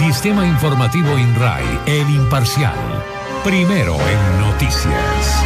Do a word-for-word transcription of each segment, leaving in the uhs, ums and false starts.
Sistema Informativo INRAI, el imparcial. Primero en noticias.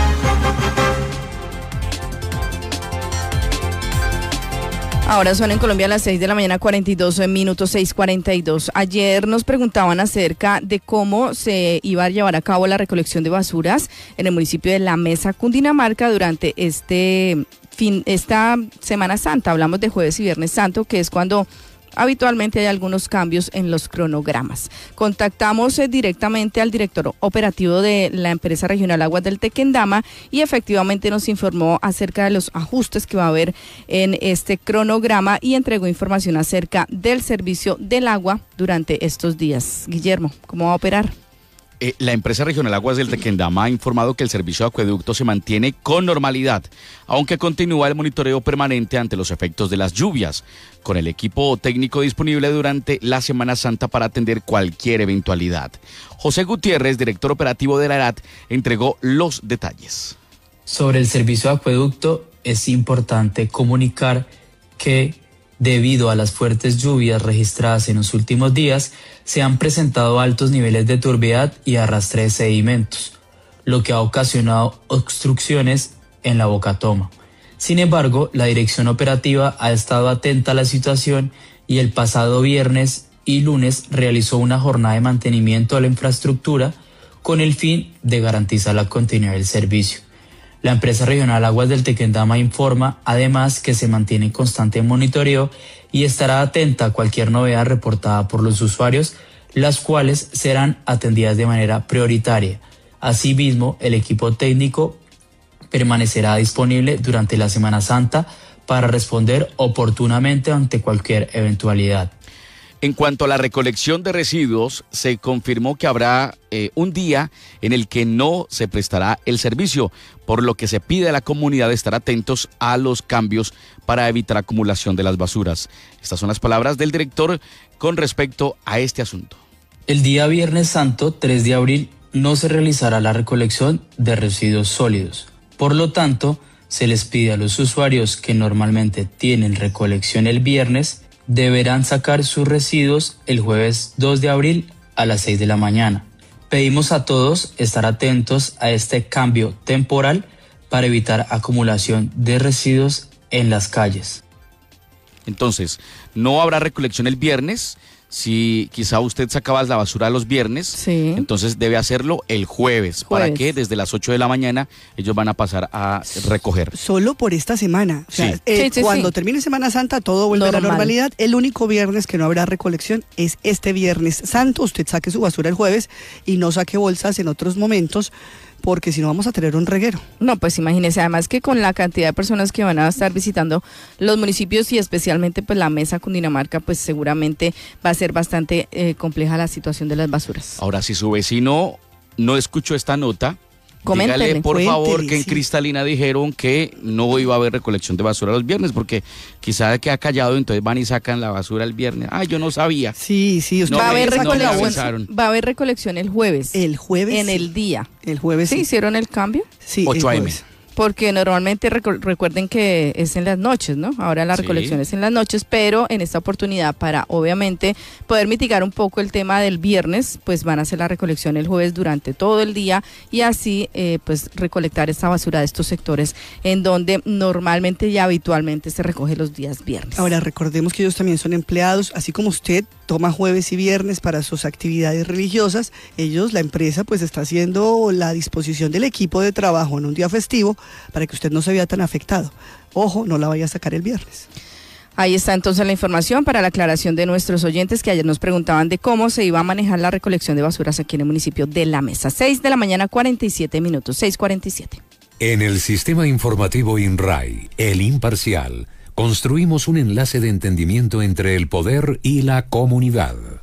Ahora son en Colombia las seis de la mañana, cuarenta y dos minutos, seis cuarenta y dos. Ayer nos preguntaban acerca de cómo se iba a llevar a cabo la recolección de basuras en el municipio de La Mesa, Cundinamarca, durante este fin, esta Semana Santa. Hablamos de Jueves y Viernes Santo, que es cuando habitualmente hay algunos cambios en los cronogramas. Contactamos eh, directamente al director operativo de la empresa regional Aguas del Tequendama y efectivamente nos informó acerca de los ajustes que va a haber en este cronograma y entregó información acerca del servicio del agua durante estos días. Guillermo, ¿cómo va a operar? Eh, la empresa regional Aguas del Tequendama ha informado que el servicio de acueducto se mantiene con normalidad, aunque continúa el monitoreo permanente ante los efectos de las lluvias, con el equipo técnico disponible durante la Semana Santa para atender cualquier eventualidad. José Gutiérrez, director operativo de la ERAT, entregó los detalles. Sobre el servicio de acueducto, es importante comunicar que debido a las fuertes lluvias registradas en los últimos días, se han presentado altos niveles de turbiedad y arrastre de sedimentos, lo que ha ocasionado obstrucciones en la bocatoma. Sin embargo, la dirección operativa ha estado atenta a la situación y el pasado viernes y lunes realizó una jornada de mantenimiento de la infraestructura con el fin de garantizar la continuidad del servicio. La empresa regional Aguas del Tequendama informa además que se mantiene en constante monitoreo y estará atenta a cualquier novedad reportada por los usuarios, las cuales serán atendidas de manera prioritaria. Asimismo, el equipo técnico permanecerá disponible durante la Semana Santa para responder oportunamente ante cualquier eventualidad. En cuanto a la recolección de residuos, se confirmó que habrá eh, un día en el que no se prestará el servicio, por lo que se pide a la comunidad estar atentos a los cambios para evitar acumulación de las basuras. Estas son las palabras del director con respecto a este asunto. El día Viernes Santo, tres de abril, no se realizará la recolección de residuos sólidos. Por lo tanto, se les pide a los usuarios que normalmente tienen recolección el viernes, deberán sacar sus residuos el jueves dos de abril a las seis de la mañana. Pedimos a todos estar atentos a este cambio temporal para evitar acumulación de residuos en las calles. Entonces, no habrá recolección el viernes. Si quizá usted sacaba la basura los viernes, sí, entonces debe hacerlo el jueves, jueves, para que desde las ocho de la mañana ellos van a pasar a recoger. Solo por esta semana. O sea, sí. eh, Sí, sí, cuando sí. termine Semana Santa todo vuelve Normal. a la normalidad. El único viernes que no habrá recolección es este Viernes Santo. Usted saque su basura el jueves y no saque bolsas en otros momentos, porque si no vamos a tener un reguero. No, pues imagínese, además que con la cantidad de personas que van a estar visitando los municipios y especialmente pues la Mesa Cundinamarca, pues seguramente va a ser bastante eh, compleja la situación de las basuras. Ahora, si su vecino no escuchó esta nota, Coméntele, dígale por cuéntele, favor que en sí. Cristalina dijeron que no iba a haber recolección de basura los viernes, porque quizá que ha callado, entonces van y sacan la basura el viernes. Ay, yo no sabía. Sí, sí. Usted No va, a me- haber no me recolección, avisaron. va a haber recolección el jueves. El jueves. En sí. el día. El jueves. ¿Sí sí. hicieron el cambio? Sí, ocho el a eme. jueves. Porque normalmente recu- recuerden que es en las noches, ¿no? Ahora la Sí. recolección es en las noches, pero en esta oportunidad para obviamente poder mitigar un poco el tema del viernes, pues van a hacer la recolección el jueves durante todo el día y así eh, pues recolectar esta basura de estos sectores en donde normalmente y habitualmente se recoge los días viernes. Ahora recordemos que ellos también son empleados, así como usted toma jueves y viernes para sus actividades religiosas, ellos, la empresa, pues está haciendo la disposición del equipo de trabajo en un día festivo para que usted no se vea tan afectado. Ojo, no la vaya a sacar el viernes. Ahí está entonces la información para la aclaración de nuestros oyentes que ayer nos preguntaban de cómo se iba a manejar la recolección de basuras aquí en el municipio de La Mesa. seis de la mañana, cuarenta y siete minutos, seis cuarenta y siete. En el Sistema Informativo INRAI, el imparcial, construimos un enlace de entendimiento entre el poder y la comunidad.